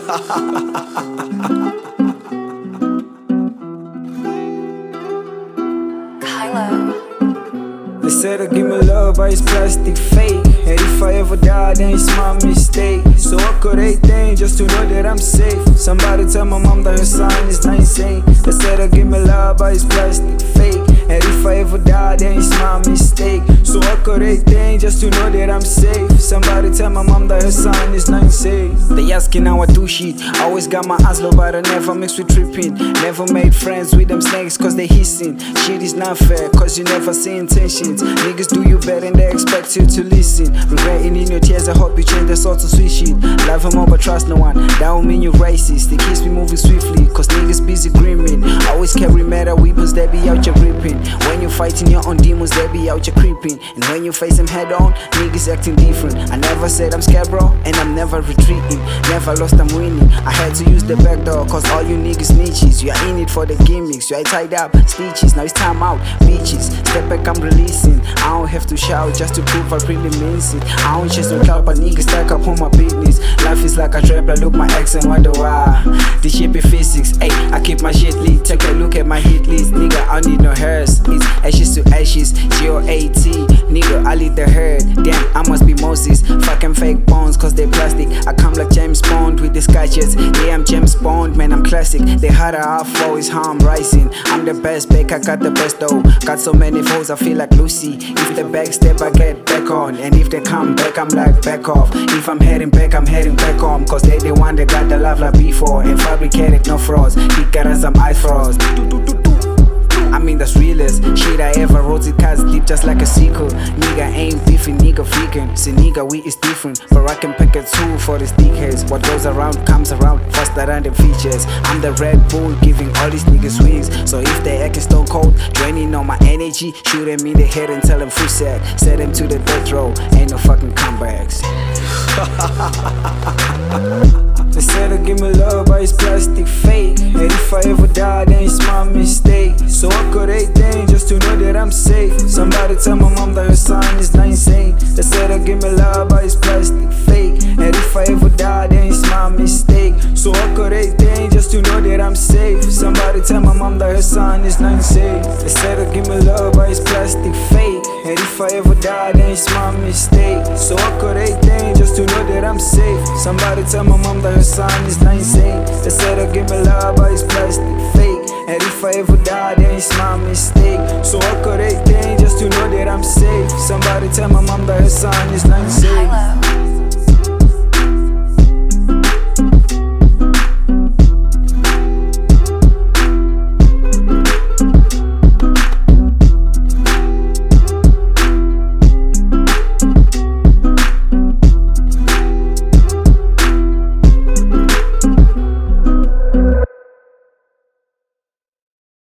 They said to give me love, but it's plastic fake. And if I ever die, then it's my mistake. So what could they think just to know that I'm safe? Somebody tell my mom that her son is not insane. They said to give me love, but it's plastic fake. And if I ever die, then it's my mistake. So what could they think just to know that I'm safe? Somebody tell my mom that her son is not insane. They asking how I do shit. Always got my eyes low, but I never mix with tripping. Never made friends with them snakes cause they hissing. Shit is not fair cause you never see intentions. Niggas do you better and they expect you to listen. Regretting in your tears, I hope you change the sort of sweet shit. Love them all but trust no one, that don't mean you're racist. It keeps me moving swiftly cause niggas busy grimming. Always carry metal weapons, they be out your gripping. When you're fighting your own demons, they be out your creeping. And when you face them head on, niggas acting different. I never said I'm scared bro, and I'm never retreating. Never lost, I'm winning. I had to use the back door cause all you niggas snitches. You are in it for the gimmicks, you are tied up, stitches. Now it's time out, bitches. Step back, I'm releasing. I don't have to shout just to prove I really means it. I don't chase no clout, but niggas stack up on my business. Life is like a trap, I look my ex and wonder why. This shit be physics, ayy, I keep my shit lit. Take a look at my hit list, nigga, I need no hairs. It's ashes to ashes, G-O-A-T. Nigga, I lead the herd, damn, I must be Moses. Fucking fake bones, cause they plastic. I come like James Bond with the sketches. Yeah, I'm James Bond, man, I'm classic. The harder I fall is how I'm rising. I'm the best, back, I got the best though. Got so many foes, I feel like Lucy. If they backstep, I get back on. And if they come back, I'm like back off. If I'm heading back, I'm heading back home. Cause they the one that got the love like before. And fabricated no frauds. He got us some ice frost. I mean that's realest shit I ever wrote. It cuts deep just like a sequel. Nigga ain't beefing, nigga freaking. See nigga we is different, but I can pick a tool for these dickheads. What goes around comes around faster than the features. I'm the Red Bull giving all these niggas wings. So if they acting stone cold, draining all my energy, shoot them in the head and tell them free sack. Set them to the death row, ain't no fucking comebacks. They said to give me love, but it's plastic fake. And if I ever die, then it's my mistake. So what could they think just to know that I'm safe? Somebody tell my mom that her son is not insane. They said to give me love, but it's plastic fake. And if I ever die, then it's my mistake. So what could they think just to know that I'm safe? Somebody tell my mom that her son is not insane. They said to give me love, but it's plastic fake. And if I ever die, then it's my mistake. So what could they think just to know that I'm safe? Somebody tell my mom that her son is not insane. They said to give me love, but it's plastic fake. And if I ever die, then it's my mistake. So what could they think just to know that I'm safe? Somebody tell my mom that her son is not insane.